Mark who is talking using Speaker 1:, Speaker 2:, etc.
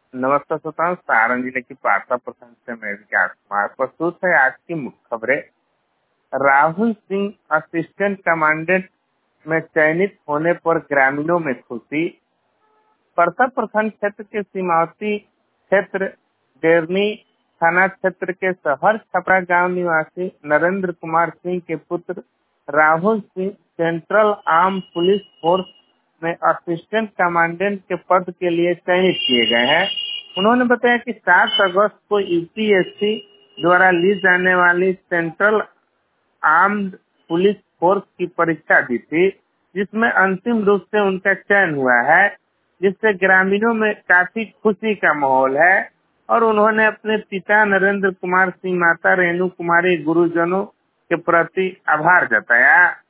Speaker 1: नमस्कार श्रोताओं, सारण जिले की पारसा प्रखंड से मैं विकास कुमार प्रस्तुत है आज की मुख्य खबरें। राहुल सिंह असिस्टेंट कमांडेंट में चयनित होने पर ग्रामीणों में खुशी। परसा प्रखंड क्षेत्र के सीमावर्ती क्षेत्र डेरनी थाना क्षेत्र के शहर छपरा गांव निवासी नरेंद्र कुमार सिंह के पुत्र Rahul Singh central arm police force में असिस्टेंट कमांडेंट के पद के लिए चयनित किए गए हैं। उन्होंने बताया कि 7 अगस्त को यूपीएससी द्वारा ली जाने वाली सेंट्रल आर्म्ड पुलिस फोर्स की परीक्षा दी थी, जिसमें अंतिम रूप से उनका चयन हुआ है, जिससे ग्रामीणों में काफी खुशी का माहौल है। और उन्होंने अपने पिता नरेंद्र कुमार सिंह, माता रेणु कुमारी, गुरुजनों के प्रति आभार जताया।